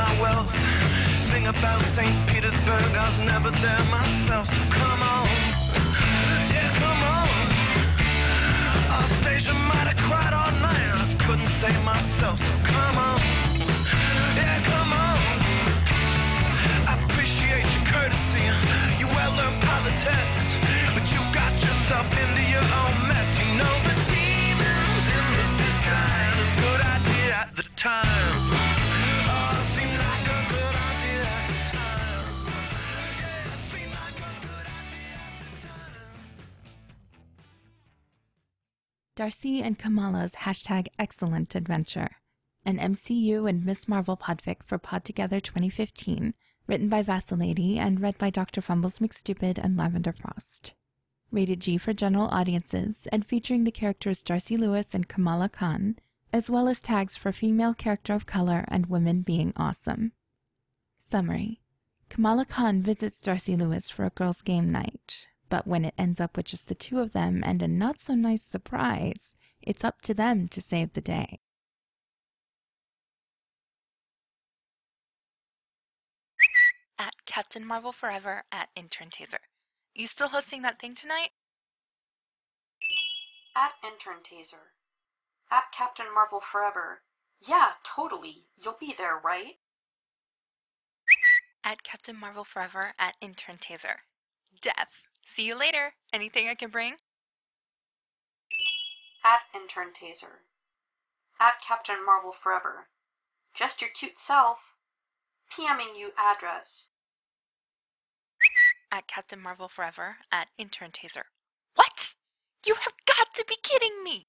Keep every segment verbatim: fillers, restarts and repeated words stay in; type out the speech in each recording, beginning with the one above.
my wealth. Sing about Saint Petersburg, I was never there myself, so come on. Yeah, come on. Our station might have cried all night, I couldn't save myself, so come on. Yeah, come on. I appreciate your courtesy, you well-learned politics, but you got yourself into your own mess. You know the demons in the design, a good idea at the time. Oh, seemed like a good idea at the time. Yeah, seemed like a good idea at the time. Darcy and Kamala's hashtag excellent adventure, an M C U and Miss Marvel podfic for Pod Together twenty fifteen, written by Vasilady and read by Doctor Fumbles McStupid and Lavender Frost. Rated G for general audiences and featuring the characters Darcy Lewis and Kamala Khan, as well as tags for female character of color and women being awesome. Summary. Kamala Khan visits Darcy Lewis for a girls' game night, but when it ends up with just the two of them and a not-so-nice surprise, it's up to them to save the day. At Captain Marvel Forever at Intern Taser. You still hosting that thing tonight? At Intern Taser. At Captain Marvel Forever. Yeah, totally. You'll be there, right? At Captain Marvel Forever at Intern Taser. Def. See you later. Anything I can bring? At Intern Taser. At Captain Marvel Forever. Just your cute self. PMing you address. At Captain Marvel Forever at Intern Taser. What? You have got to be kidding me!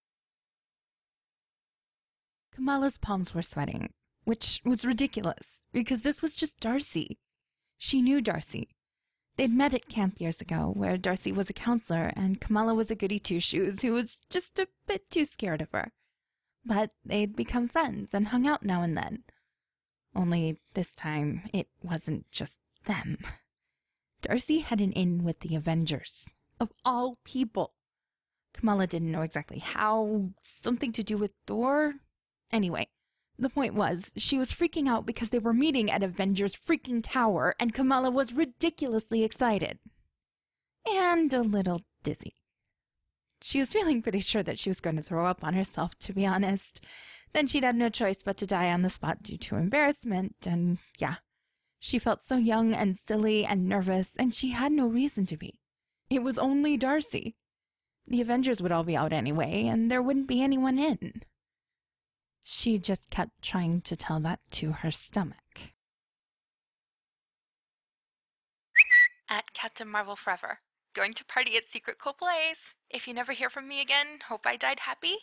Kamala's palms were sweating, which was ridiculous, because this was just Darcy. She knew Darcy. They'd met at camp years ago, where Darcy was a counselor and Kamala was a goody two-shoes who was just a bit too scared of her. But they'd become friends and hung out now and then. Only this time, it wasn't just them. Darcy had an in with the Avengers, of all people. Kamala didn't know exactly how, something to do with Thor. Anyway, the point was, she was freaking out because they were meeting at Avengers freaking Tower, and Kamala was ridiculously excited. And a little dizzy. She was feeling pretty sure that she was going to throw up on herself, to be honest. Then she'd have no choice but to die on the spot due to embarrassment, and yeah. She felt so young and silly and nervous, and she had no reason to be. It was only Darcy. The Avengers would all be out anyway, and there wouldn't be anyone in. She just kept trying to tell that to her stomach. At Captain Marvel Forever. Going to party at Secret Cool Place. If you never hear from me again, hope I died happy.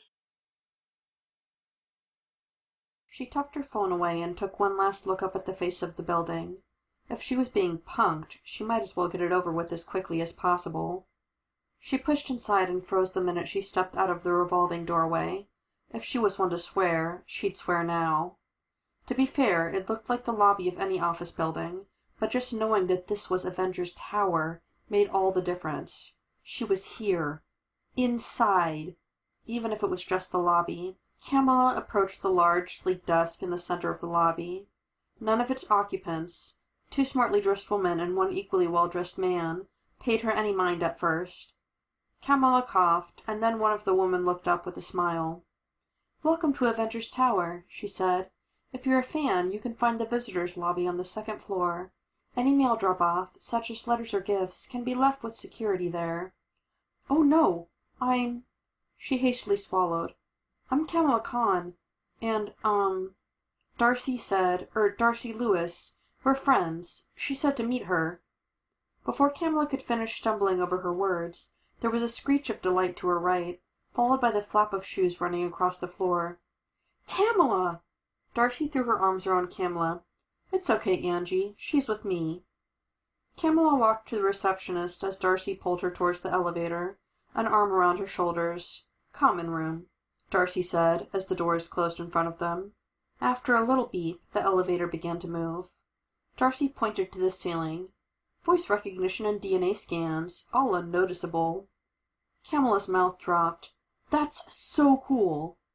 She tucked her phone away and took one last look up at the face of the building. If she was being punked, she might as well get it over with as quickly as possible. She pushed inside and froze the minute she stepped out of the revolving doorway. If she was one to swear, she'd swear now. To be fair, it looked like the lobby of any office building, but just knowing that this was Avengers Tower made all the difference. She was here. Inside. Even if it was just the lobby. Kamala approached the large, sleek desk in the center of the lobby. None of its occupants, two smartly dressed women and one equally well-dressed man, paid her any mind at first. Kamala coughed, and then one of the women looked up with a smile. "Welcome to Avengers Tower," she said. "If you're a fan, you can find the visitors' lobby on the second floor. Any mail drop-off, such as letters or gifts, can be left with security there." "Oh, no, I'm—" She hastily swallowed. "I'm Kamala Khan, and, um, Darcy said, er, Darcy Lewis. We're friends. She said to meet her." Before Kamala could finish stumbling over her words, there was a screech of delight to her right, followed by the flap of shoes running across the floor. "Kamala!" Darcy threw her arms around Kamala. "It's okay, Angie. She's with me." Kamala walked to the receptionist as Darcy pulled her towards the elevator, an arm around her shoulders. "Common room," Darcy said, as the doors closed in front of them. After a little beep, the elevator began to move. Darcy pointed to the ceiling. Voice recognition and D N A scans, all unnoticeable. Kamala's mouth dropped. "That's so cool!"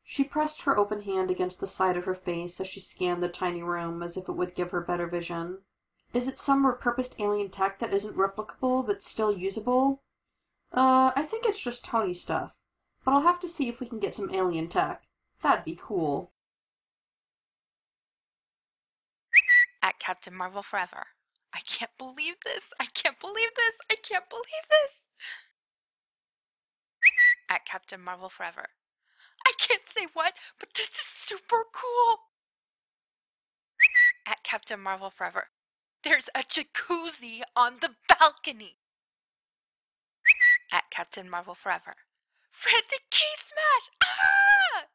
She pressed her open hand against the side of her face as she scanned the tiny room as if it would give her better vision. Is it some repurposed alien tech that isn't replicable but still usable? Uh, I think it's just Tony stuff. But I'll have to see if we can get some alien tech. That'd be cool. At Captain Marvel Forever. I can't believe this. I can't believe this. I can't believe this. At Captain Marvel Forever. I can't say what, but this is super cool. At Captain Marvel Forever. There's a jacuzzi on the balcony. At Captain Marvel Forever. Frantic key smash! Ah!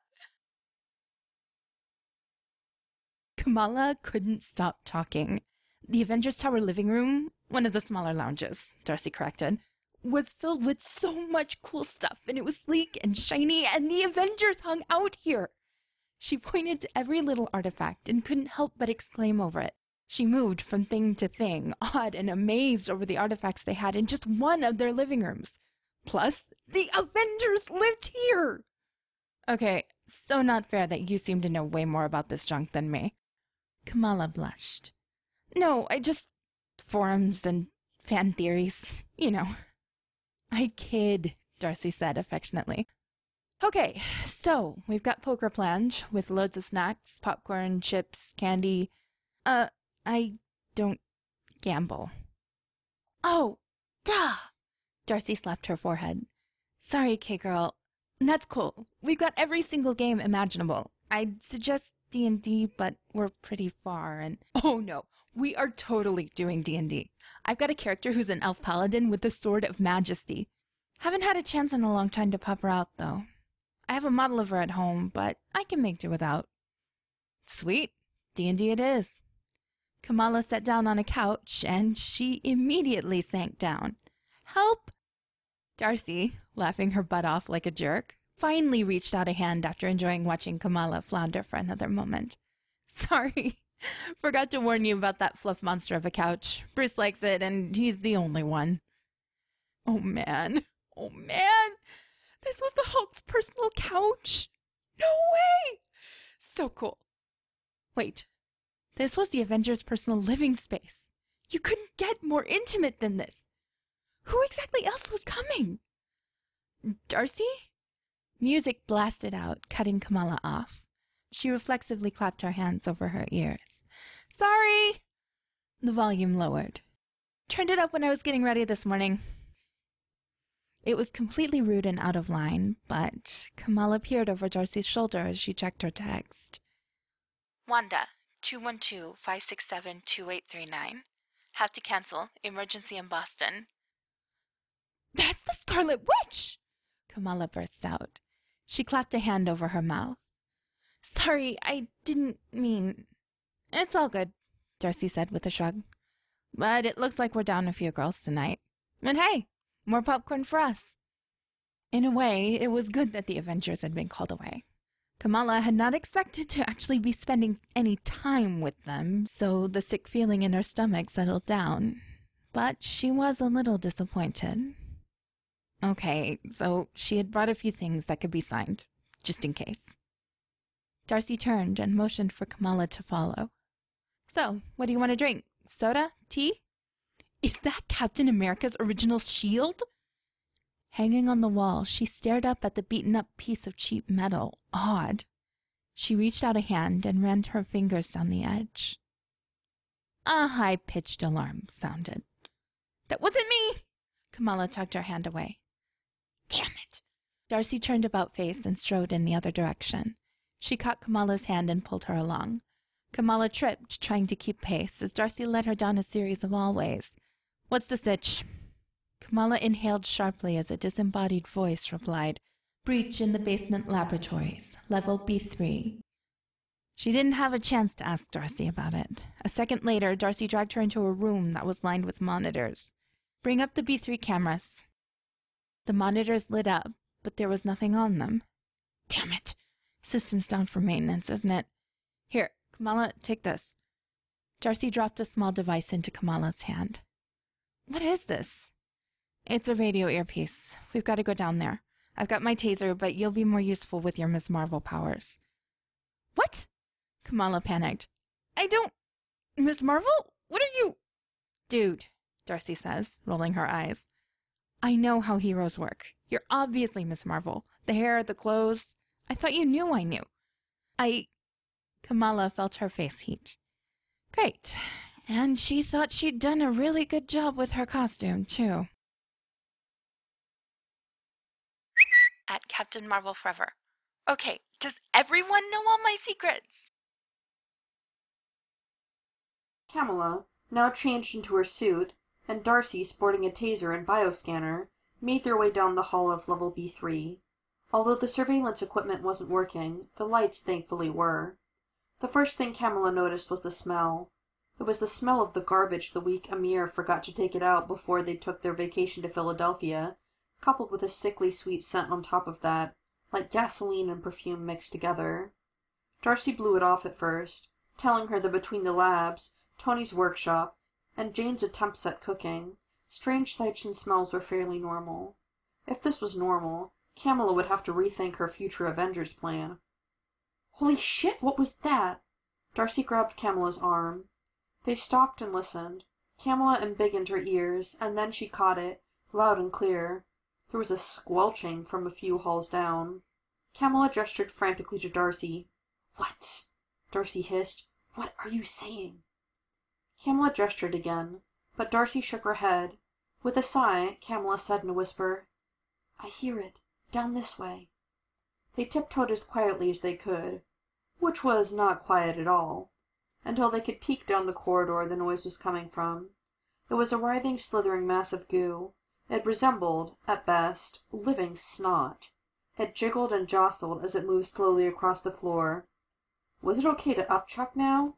Kamala couldn't stop talking. The Avengers Tower living room, one of the smaller lounges, Darcy corrected, was filled with so much cool stuff, and it was sleek and shiny, and the Avengers hung out here. She pointed to every little artifact and couldn't help but exclaim over it. She moved from thing to thing, awed and amazed over the artifacts they had in just one of their living rooms. Plus, the Avengers lived here! Okay, so not fair that you seem to know way more about this junk than me. Kamala blushed. No, I just... forums and fan theories, you know. I kid, Darcy said affectionately. Okay, so we've got poker planned with loads of snacks, popcorn, chips, candy. Uh, I don't gamble. Oh, duh! Darcy slapped her forehead. Sorry, K-Girl. That's cool. We've got every single game imaginable. I'd suggest D and D, but we're pretty far and... Oh no, we are totally doing D and D. I've got a character who's an elf paladin with the Sword of Majesty. Haven't had a chance in a long time to pop her out, though. I have a model of her at home, but I can make do without. Sweet. D and D it is. Kamala sat down on a couch, and she immediately sank down. Help! Darcy, laughing her butt off like a jerk, finally reached out a hand after enjoying watching Kamala flounder for another moment. Sorry. Forgot to warn you about that fluff monster of a couch. Bruce likes it, and he's the only one. Oh, man. Oh, man. This was the Hulk's personal couch. No way. So cool. Wait. This was the Avengers' personal living space. You couldn't get more intimate than this. Who exactly else was coming? Darcy? Music blasted out, cutting Kamala off. She reflexively clapped her hands over her ears. Sorry! The volume lowered. Turned it up when I was getting ready this morning. It was completely rude and out of line, but Kamala peered over Darcy's shoulder as she checked her text. Wanda, two one two, five six seven, two eight three nine. Have to cancel. Emergency in Boston. That's the Scarlet Witch! Kamala burst out. She clapped a hand over her mouth. Sorry, I didn't mean... It's all good, Darcy said with a shrug. But it looks like we're down a few girls tonight. And hey, more popcorn for us. In a way, it was good that the Avengers had been called away. Kamala had not expected to actually be spending any time with them, so the sick feeling in her stomach settled down. But she was a little disappointed. Okay, so she had brought a few things that could be signed, just in case. Darcy turned and motioned for Kamala to follow. So, what do you want to drink? Soda? Tea? Is that Captain America's original shield? Hanging on the wall, she stared up at the beaten-up piece of cheap metal, awed. She reached out a hand and ran her fingers down the edge. A high-pitched alarm sounded. That wasn't me! Kamala tugged her hand away. Damn it! Darcy turned about face and strode in the other direction. She caught Kamala's hand and pulled her along. Kamala tripped, trying to keep pace, as Darcy led her down a series of hallways. What's the sitch? Kamala inhaled sharply as a disembodied voice replied, Breach in the basement laboratories, level B three. She didn't have a chance to ask Darcy about it. A second later, Darcy dragged her into a room that was lined with monitors. Bring up the B three cameras. The monitors lit up, but there was nothing on them. Damn it. System's down for maintenance, isn't it? Here, Kamala, take this. Darcy dropped a small device into Kamala's hand. What is this? It's a radio earpiece. We've got to go down there. I've got my taser, but you'll be more useful with your Miss Marvel powers. What? Kamala panicked. I don't... Miss Marvel? What are you... Dude, Darcy says, rolling her eyes. I know how heroes work. You're obviously Miss Marvel. The hair, the clothes. I thought you knew I knew. I... Kamala felt her face heat. Great. And she thought she'd done a really good job with her costume, too. At Captain Marvel Forever. Okay, does everyone know all my secrets? Kamala, now changed into her suit, and Darcy sporting a taser and bioscanner, made their way down the hall of level B three. Although the surveillance equipment wasn't working, the lights thankfully were. The first thing Kamala noticed was the smell. It was the smell of the garbage the week Amir forgot to take it out before they took their vacation to Philadelphia, coupled with a sickly sweet scent on top of that, like gasoline and perfume mixed together. Darcy blew it off at first, telling her that between the labs, Tony's workshop, and Jane's attempts at cooking, strange sights and smells were fairly normal. If this was normal, Kamala would have to rethink her future Avengers plan. Holy shit, what was that? Darcy grabbed Kamala's arm. They stopped and listened. Kamala embiggened her ears, and then she caught it, loud and clear. There was a squelching from a few halls down. Kamala gestured frantically to Darcy. What? Darcy hissed. What are you saying? Kamala gestured again, but Darcy shook her head. With a sigh, Kamala said in a whisper, I hear it, down this way. They tiptoed as quietly as they could, which was not quiet at all, until they could peek down the corridor the noise was coming from. It was a writhing, slithering mass of goo. It resembled, at best, living snot. It jiggled and jostled as it moved slowly across the floor. Was it okay to upchuck now?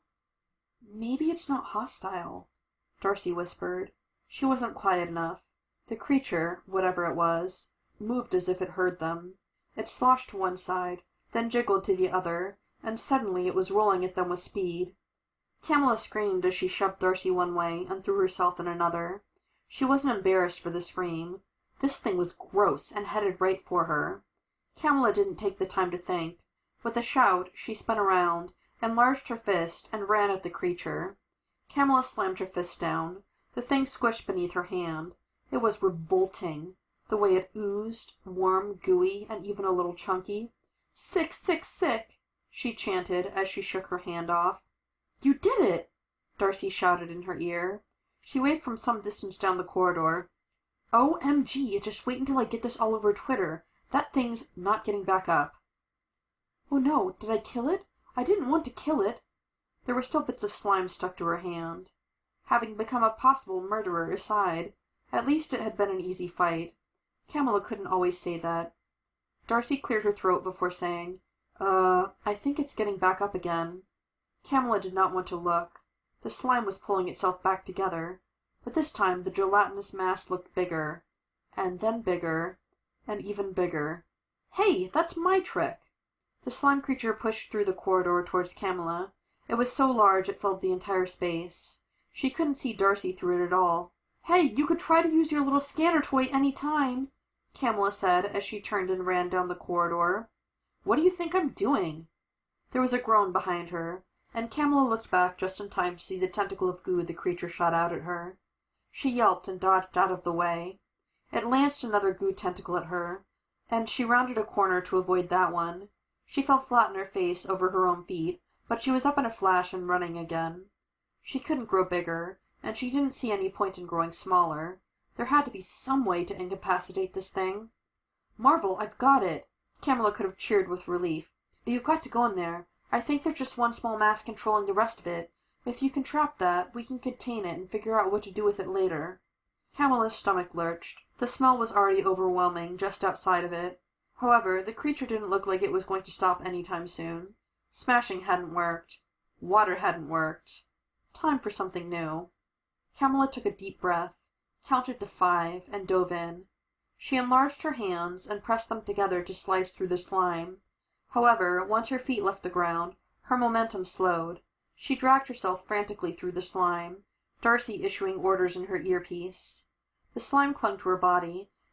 Maybe it's not hostile, Darcy whispered. She wasn't quiet enough. The creature, whatever it was, moved as if it heard them. It sloshed to one side, then jiggled to the other, and suddenly it was rolling at them with speed. Kamala screamed as she shoved Darcy one way and threw herself in another. She wasn't embarrassed for the scream. This thing was gross and headed right for her. Kamala didn't take the time to think. With a shout, she spun around, enlarged her fist, and ran at the creature. Kamala slammed her fist down. The thing squished beneath her hand. It was revolting, the way it oozed, warm, gooey, and even a little chunky. Sick, sick, sick, she chanted as she shook her hand off. You did it! Darcy shouted in her ear. She waved from some distance down the corridor. O M G, just wait until I get this all over Twitter. That thing's not getting back up. Oh no, did I kill it? I didn't want to kill it. There were still bits of slime stuck to her hand. Having become a possible murderer aside, at least it had been an easy fight. Kamala couldn't always say that. Darcy cleared her throat before saying, Uh, I think it's getting back up again. Kamala did not want to look. The slime was pulling itself back together, but this time the gelatinous mass looked bigger, and then bigger, and even bigger. Hey, that's my trick! The slime creature pushed through the corridor towards Kamala. It was so large it filled the entire space. She couldn't see Darcy through it at all. Hey, you could try to use your little scanner toy any time, Kamala said as she turned and ran down the corridor. What do you think I'm doing? There was a groan behind her, and Kamala looked back just in time to see the tentacle of goo the creature shot out at her. She yelped and dodged out of the way. It lanced another goo tentacle at her, and she rounded a corner to avoid that one. She fell flat on her face over her own feet, but she was up in a flash and running again. She couldn't grow bigger, and she didn't see any point in growing smaller. There had to be some way to incapacitate this thing. Marvel, I've got it! Kamala could have cheered with relief. You've got to go in there. I think there's just one small mass controlling the rest of it. If you can trap that, we can contain it and figure out what to do with it later. Kamala's stomach lurched. The smell was already overwhelming just outside of it. However, the creature didn't look like it was going to stop any time soon. Smashing hadn't worked. Water hadn't worked. Time for something new. Kamala took a deep breath, counted to five, and dove in. She enlarged her hands and pressed them together to slice through the slime. However, once her feet left the ground, her momentum slowed. She dragged herself frantically through the slime, Darcy issuing orders in her earpiece. The slime clung to her body,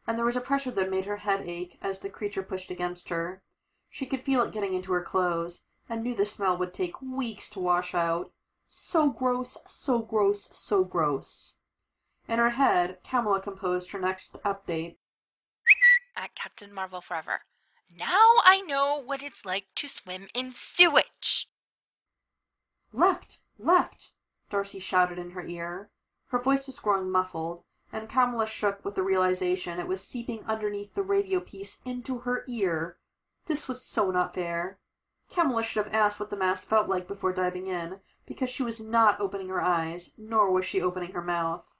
and there was a pressure that made her head ache as the creature pushed against her. She could feel it getting into her clothes, and knew the smell would take weeks to wash out. So gross, so gross, so gross. In her head, Kamala composed her next update. At Captain Marvel Forever. Now I know what it's like to swim in sewage. Left! Left! Darcy shouted in her ear. Her voice was growing muffled, and Kamala shook with the realization it was seeping underneath the radio piece into her ear. This was so not fair. Kamala should have asked what the mass felt like before diving in, because she was not opening her eyes, nor was she opening her mouth.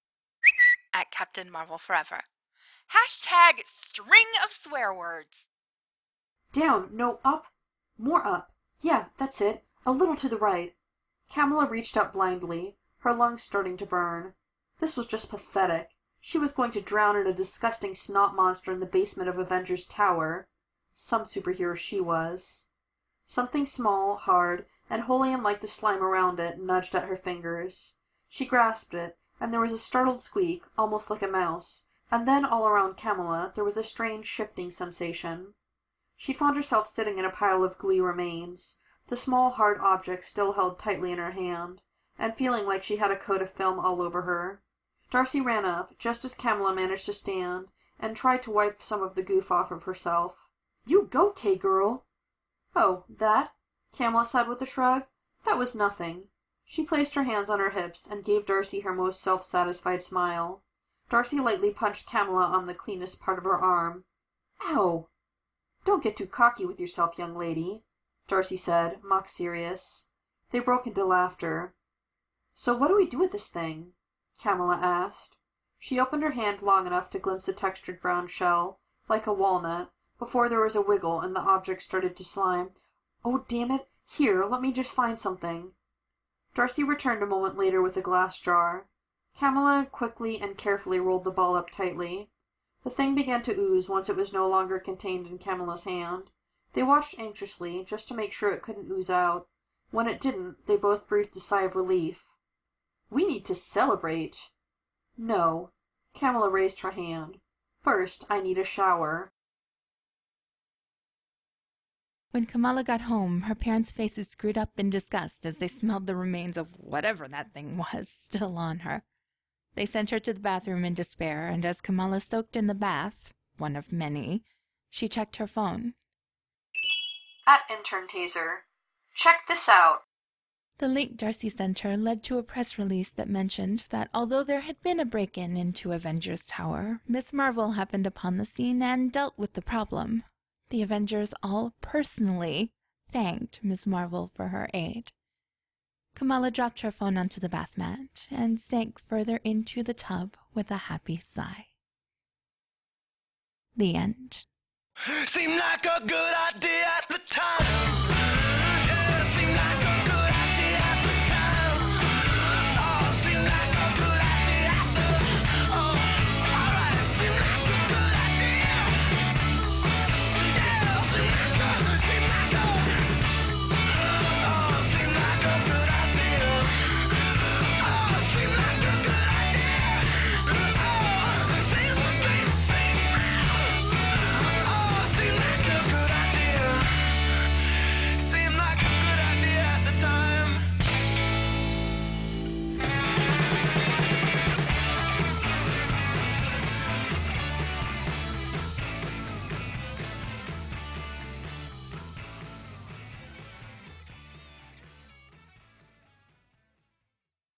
At Captain Marvel Forever. Hashtag string of swear words. Down, no, up. More up. Yeah, that's it. A little to the right. Kamala reached up blindly, her lungs starting to burn. This was just pathetic. She was going to drown in a disgusting snot monster in the basement of Avengers Tower. Some superhero she was. Something small, hard, and wholly unlike the slime around it nudged at her fingers. She grasped it, and there was a startled squeak, almost like a mouse, and then all around Kamala there was a strange shifting sensation. She found herself sitting in a pile of gooey remains, the small hard object still held tightly in her hand, and feeling like she had a coat of film all over her. Darcy ran up, just as Kamala managed to stand, and tried to wipe some of the goof off of herself. "You go, K-girl!" "Oh, that?" Kamala said with a shrug. "That was nothing." She placed her hands on her hips and gave Darcy her most self-satisfied smile. Darcy lightly punched Kamala on the cleanest part of her arm. "Ow!" "Don't get too cocky with yourself, young lady," Darcy said, mock serious. They broke into laughter. "So what do we do with this thing?" Kamala asked. She opened her hand long enough to glimpse a textured brown shell, like a walnut, before there was a wiggle and the object started to slime. "Oh, damn it! Here, let me just find something." Darcy returned a moment later with a glass jar. Kamala quickly and carefully rolled the ball up tightly. The thing began to ooze once it was no longer contained in Kamala's hand. They watched anxiously, just to make sure it couldn't ooze out. When it didn't, they both breathed a sigh of relief. "We need to celebrate." "No." Kamala raised her hand. "First, I need a shower." When Kamala got home, her parents' faces screwed up in disgust as they smelled the remains of whatever that thing was still on her. They sent her to the bathroom in despair, and as Kamala soaked in the bath, one of many, she checked her phone. At Intern Taser. Check this out. The link Darcy sent her led to a press release that mentioned that although there had been a break-in into Avengers Tower, Miss Marvel happened upon the scene and dealt with the problem. The Avengers all personally thanked Miss Marvel for her aid. Kamala dropped her phone onto the bath mat and sank further into the tub with a happy sigh. The end. Seemed like a good idea